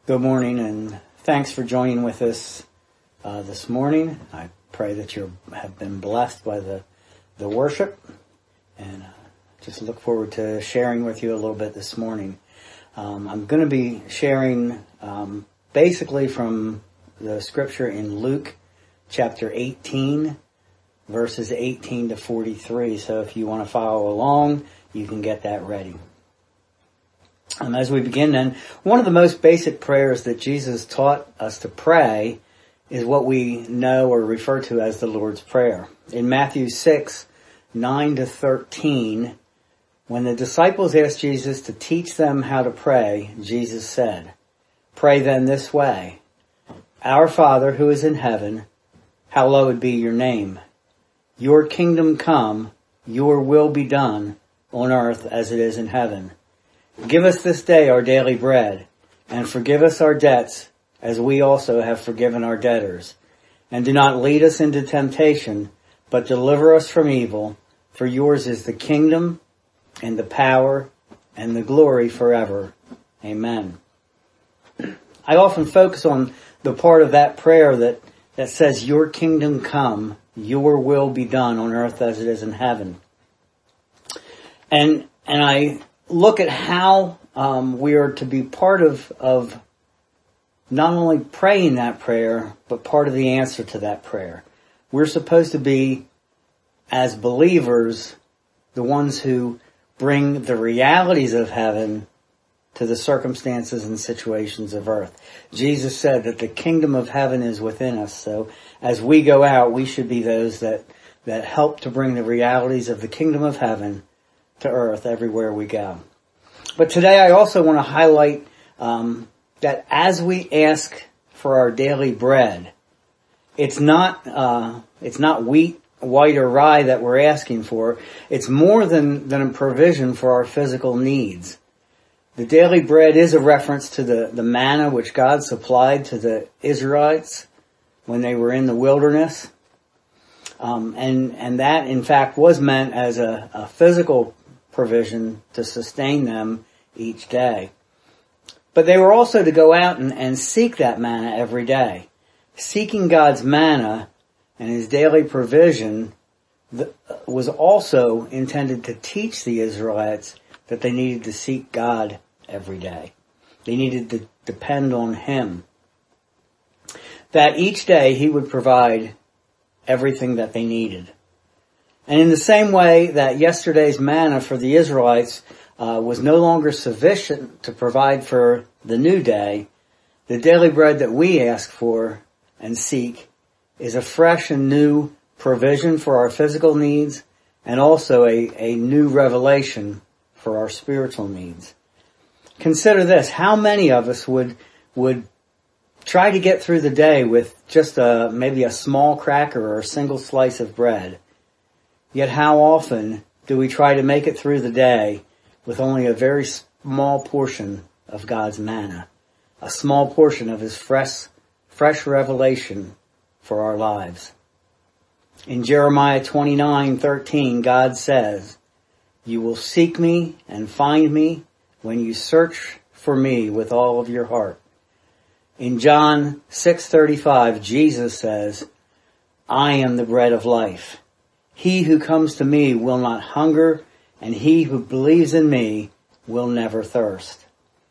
Good morning, and thanks for joining with us this morning. I pray that you have been blessed by the worship, and just look forward to sharing with you a little bit this morning. I'm going to be sharing basically from the scripture in Luke chapter 18, verses 18 to 43. So if you want to follow along, you can get that ready. As we begin then, one of the most basic prayers that Jesus taught us to pray is what we know or refer to as the Lord's Prayer. In Matthew 6, 9 to 13, when the disciples asked Jesus to teach them how to pray, Jesus said, "Pray then this way, Our Father who is in heaven, hallowed be your name. Your kingdom come, your will be done on earth as it is in heaven. Give us this day our daily bread, and forgive us our debts as we also have forgiven our debtors. And do not lead us into temptation, but deliver us from evil, for yours is the kingdom and the power and the glory forever. Amen." I often focus on the part of that prayer that says, "Your kingdom come, your will be done on earth as it is in heaven." And I look at how we are to be part of not only praying that prayer, but part of the answer to that prayer. We're supposed to be, as believers, the ones who bring the realities of heaven to the circumstances and situations of earth. Jesus said that the kingdom of heaven is within us. So as we go out, we should be those that help to bring the realities of the kingdom of heaven to earth everywhere we go. But today I also want to highlight that as we ask for our daily bread, it's not wheat, white, or rye that we're asking for. It's more than a provision for our physical needs. The daily bread is a reference to the manna which God supplied to the Israelites when they were in the wilderness. And that, in fact, was meant as a physical provision to sustain them each day. But they were also to go out and seek that manna every day. Seeking God's manna and His daily provision was also intended to teach the Israelites that they needed to seek God every day. They needed to depend on Him. That each day He would provide everything that they needed. And in the same way that yesterday's manna for the Israelites was no longer sufficient to provide for the new day, the daily bread that we ask for and seek is a fresh and new provision for our physical needs and also a new revelation for our spiritual needs. Consider this: how many of us would try to get through the day with just maybe a small cracker or a single slice of bread? Yet how often do we try to make it through the day with only a very small portion of God's manna, a small portion of His fresh revelation for our lives? In Jeremiah 29:13, God says, "You will seek me and find me when you search for me with all of your heart." In John 6:35, Jesus says, "I am the bread of life. He who comes to me will not hunger, and he who believes in me will never thirst."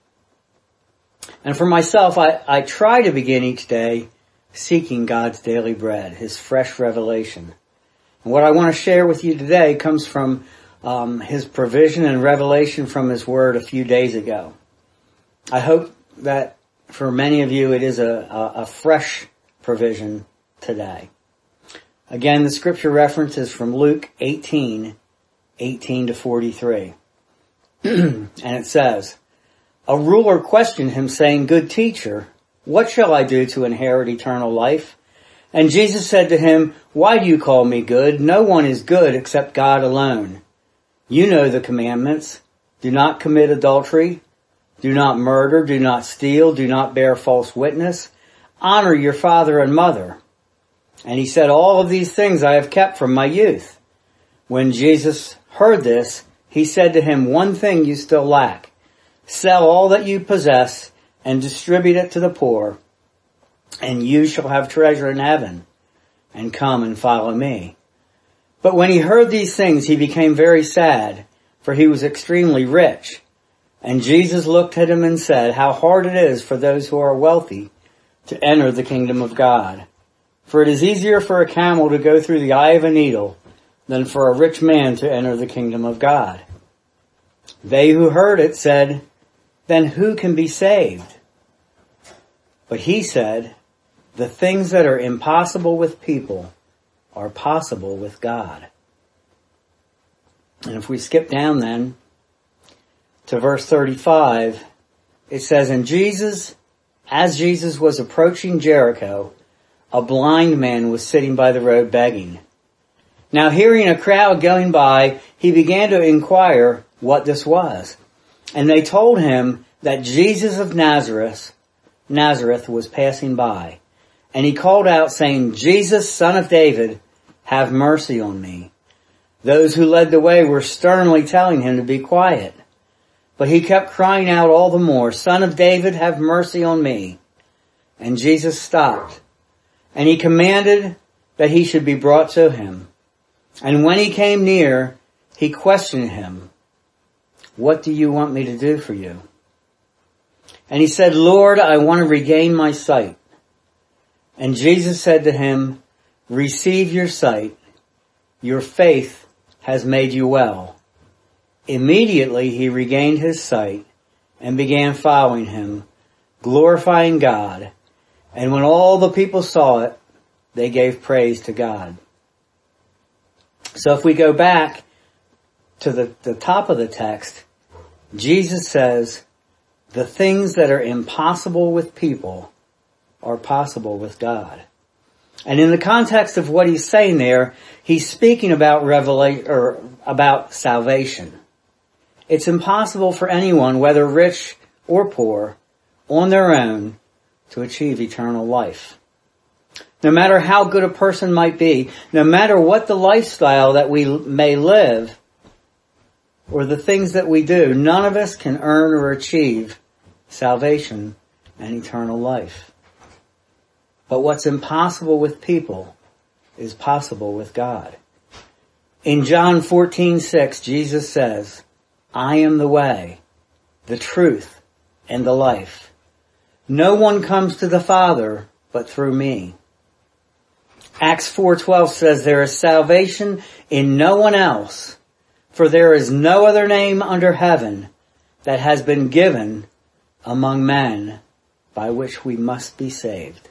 And for myself, I try to begin each day seeking God's daily bread, His fresh revelation. And what I want to share with you today comes from His provision and revelation from His Word a few days ago. I hope that for many of you it is a fresh provision today. Again, the scripture reference is from Luke 18 to 43. And it says, "A ruler questioned Him, saying, 'Good teacher, what shall I do to inherit eternal life?' And Jesus said to him, 'Why do you call me good? No one is good except God alone. You know the commandments. Do not commit adultery. Do not murder. Do not steal. Do not bear false witness. Honor your father and mother.' And he said, 'All of these things I have kept from my youth.' When Jesus heard this, He said to him, 'One thing you still lack. Sell all that you possess and distribute it to the poor, and you shall have treasure in heaven, and come and follow me." But when he heard these things, he became very sad, for he was extremely rich. And Jesus looked at him and said, "How hard it is for those who are wealthy to enter the kingdom of God. For it is easier for a camel to go through the eye of a needle than for a rich man to enter the kingdom of God." They who heard it said, "Then who can be saved?" But he said, "The things that are impossible with people are possible with God." And if we skip down then to verse 35, it says, as Jesus was approaching Jericho, a blind man was sitting by the road begging. Now hearing a crowd going by, he began to inquire what this was. And they told him that Jesus of Nazareth was passing by. And he called out saying, "Jesus, Son of David, have mercy on me." Those who led the way were sternly telling him to be quiet. But he kept crying out all the more, "Son of David, have mercy on me." And Jesus stopped, and he commanded that he should be brought to him. And when he came near, he questioned him, "What do you want me to do for you?" And he said, "Lord, I want to regain my sight." And Jesus said to him, "Receive your sight. Your faith has made you well." Immediately he regained his sight and began following him, glorifying God. And when all the people saw it, they gave praise to God. So if we go back to the top of the text, Jesus says, the things that are impossible with people are possible with God. And in the context of what he's saying there, he's speaking about about salvation. It's impossible for anyone, whether rich or poor, on their own, to achieve eternal life. No matter how good a person might be, no matter what the lifestyle that we may live, or the things that we do, none of us can earn or achieve salvation and eternal life. But what's impossible with people is possible with God. In John 14:6, Jesus says, "I am the way, the truth, and the life. No one comes to the Father but through me." Acts 4:12 says, "There is salvation in no one else, for there is no other name under heaven that has been given among men by which we must be saved."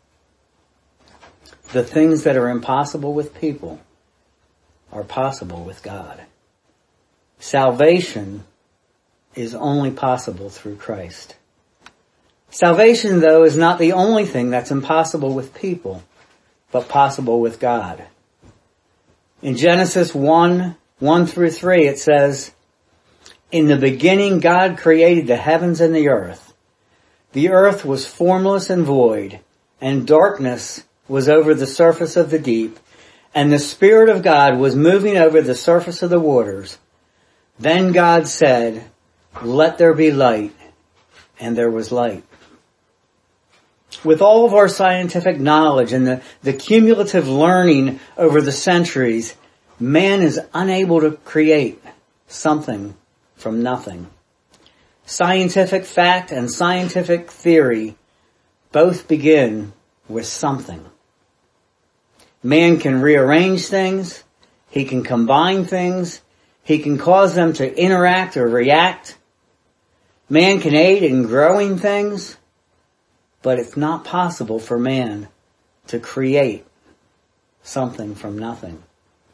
The things that are impossible with people are possible with God. Salvation is only possible through Christ. Salvation, though, is not the only thing that's impossible with people, but possible with God. In Genesis 1:1-3, it says, "In the beginning God created the heavens and the earth. The earth was formless and void, and darkness was over the surface of the deep, and the Spirit of God was moving over the surface of the waters. Then God said, 'Let there be light,' and there was light." With all of our scientific knowledge and the cumulative learning over the centuries, man is unable to create something from nothing. Scientific fact and scientific theory both begin with something. Man can rearrange things, he can combine things, he can cause them to interact or react. Man can aid in growing things, but it's not possible for man to create something from nothing.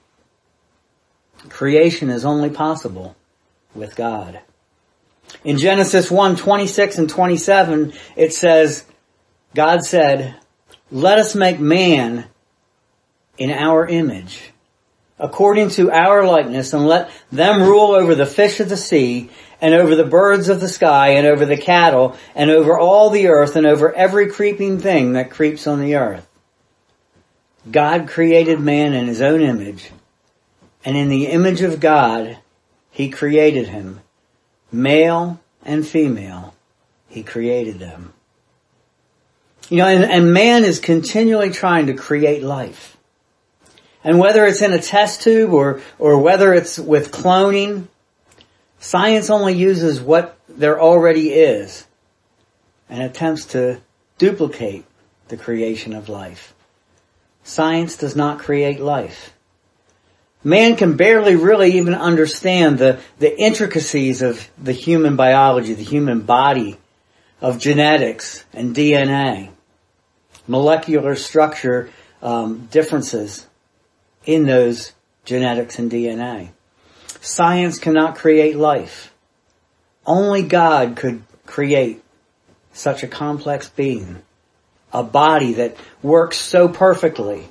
Creation is only possible with God. In Genesis 1:26 and 27, it says, God said, "Let us make man in our image, according to our likeness, and let them rule over the fish of the sea, and over the birds of the sky, and over the cattle, and over all the earth, and over every creeping thing that creeps on the earth." God created man in his own image, and in the image of God, he created him. Male and female, He created them. You know, and man is continually trying to create life. And whether it's in a test tube or whether it's with cloning, science only uses what there already is and attempts to duplicate the creation of life. Science does not create life. Man can barely really even understand the intricacies of the human biology, the human body, of genetics and DNA, molecular structure differences in those genetics and DNA. Science cannot create life. Only God could create such a complex being, a body that works so perfectly.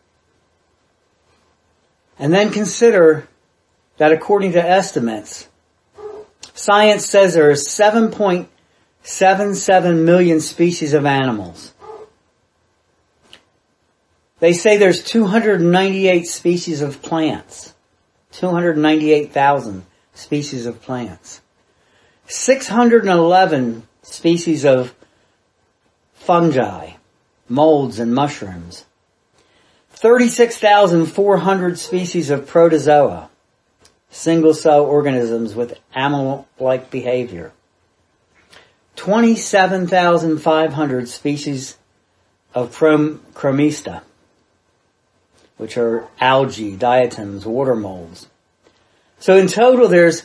And then consider that according to estimates, science says there are 7.77 million species of animals. They say there's 298 species of plants. 298,000 species of plants. 611 species of fungi, molds and mushrooms. 36,400 species of protozoa, single-cell organisms with animal-like behavior. 27,500 species of chromista, which are algae, diatoms, water molds. So in total there's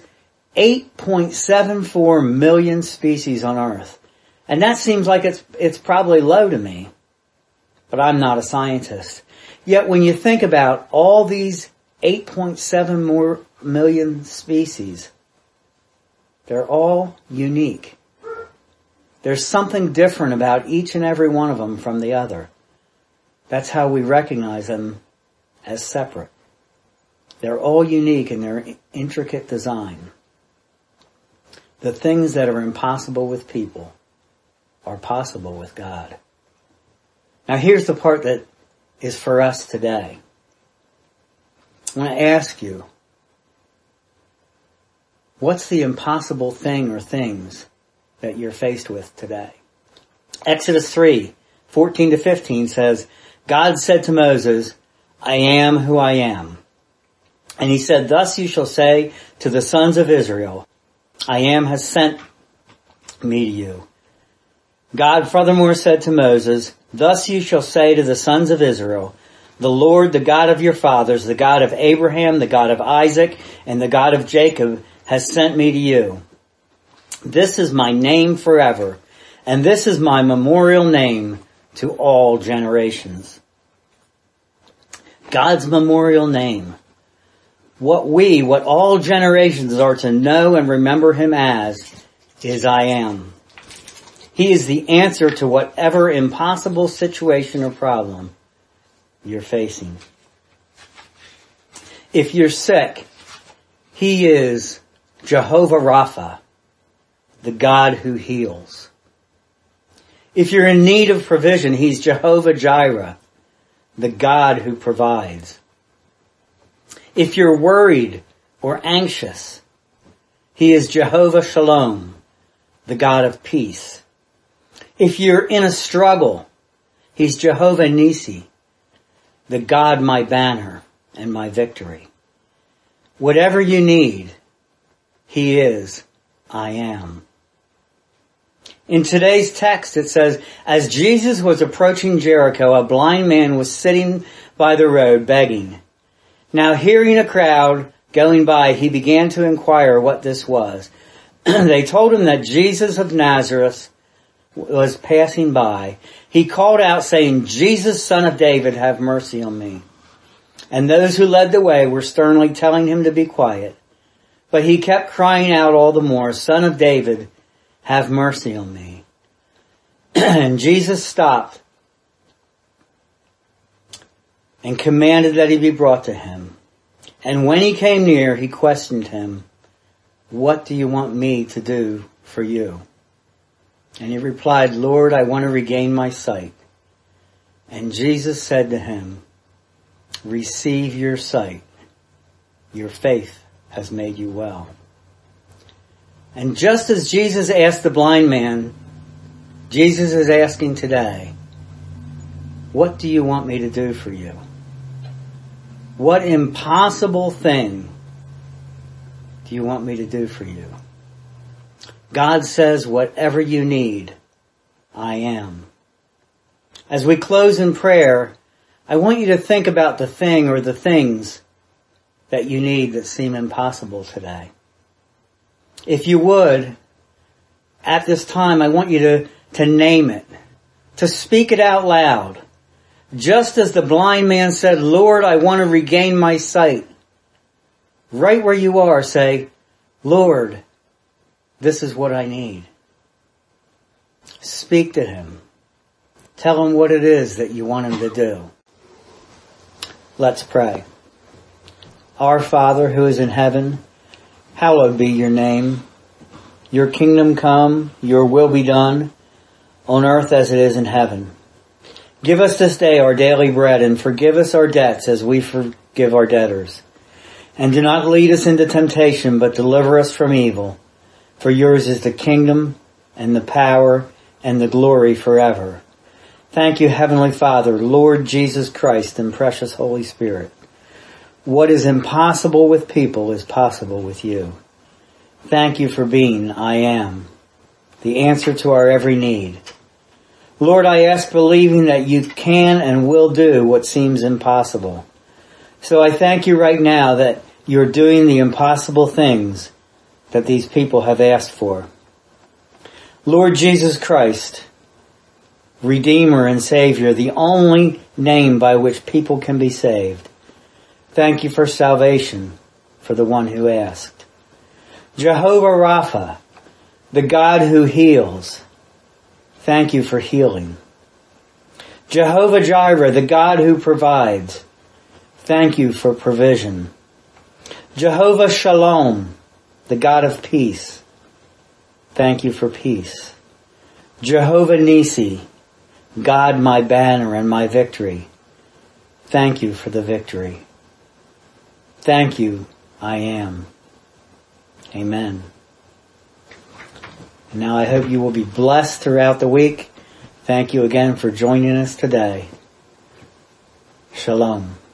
8.74 million species on Earth. And that seems like it's probably low to me, but I'm not a scientist. Yet when you think about all these 8.7 more million species, they're all unique. There's something different about each and every one of them from the other. That's how we recognize them as separate. They're all unique in their intricate design. The things that are impossible with people are possible with God. Now here's the part that is for us today. I want to ask you, what's the impossible thing or things that you're faced with today? Exodus 3:14-15 says, God said to Moses, I am who I am. And he said, thus you shall say to the sons of Israel, I am has sent me to you. God furthermore said to Moses, thus you shall say to the sons of Israel, the Lord, the God of your fathers, the God of Abraham, the God of Isaac, and the God of Jacob has sent me to you. This is my name forever, and this is my memorial name to all generations. God's memorial name. What all generations are to know and remember him as is I am. He is the answer to whatever impossible situation or problem you're facing. If you're sick, he is Jehovah Rapha, the God who heals. If you're in need of provision, he's Jehovah Jireh, the God who provides. If you're worried or anxious, he is Jehovah Shalom, the God of peace. If you're in a struggle, he's Jehovah Nisi, the God my banner and my victory. Whatever you need, he is I am. In today's text it says, as Jesus was approaching Jericho, a blind man was sitting by the road begging. Now hearing a crowd going by, he began to inquire what this was. They told him that Jesus of Nazareth was passing by. He called out saying, Jesus, son of David, have mercy on me. And those who led the way were sternly telling him to be quiet. But he kept crying out all the more, Son of David, have mercy on me. And Jesus stopped and commanded that he be brought to him. And when he came near, he questioned him, what do you want me to do for you? And he replied, Lord, I want to regain my sight. And Jesus said to him, receive your sight. Your faith has made you well. And just as Jesus asked the blind man, Jesus is asking today, what do you want me to do for you? What impossible thing do you want me to do for you? God says, whatever you need, I am. As we close in prayer, I want you to think about the thing or the things that you need that seem impossible today. If you would, at this time, I want you to name it, to speak it out loud. Just as the blind man said, Lord, I want to regain my sight. Right where you are, say, Lord, this is what I need. Speak to him. Tell him what it is that you want him to do. Let's pray. Our Father who is in heaven, hallowed be your name. Your kingdom come, your will be done, on earth as it is in heaven. Give us this day our daily bread, and forgive us our debts as we forgive our debtors. And do not lead us into temptation, but deliver us from evil. For yours is the kingdom, and the power, and the glory forever. Thank you, Heavenly Father, Lord Jesus Christ, and precious Holy Spirit. What is impossible with people is possible with you. Thank you for being I am, the answer to our every need. Lord, I ask believing that you can and will do what seems impossible. So I thank you right now that you're doing the impossible things that these people have asked for. Lord Jesus Christ, Redeemer and Savior, the only name by which people can be saved. Thank you for salvation for the one who asked. Jehovah Rapha, the God who heals. Thank you for healing. Jehovah Jireh, the God who provides. Thank you for provision. Jehovah Shalom, the God of peace. Thank you for peace. Jehovah Nisi, God my banner and my victory. Thank you for the victory. Thank you, I am. Amen. Now I hope you will be blessed throughout the week. Thank you again for joining us today. Shalom.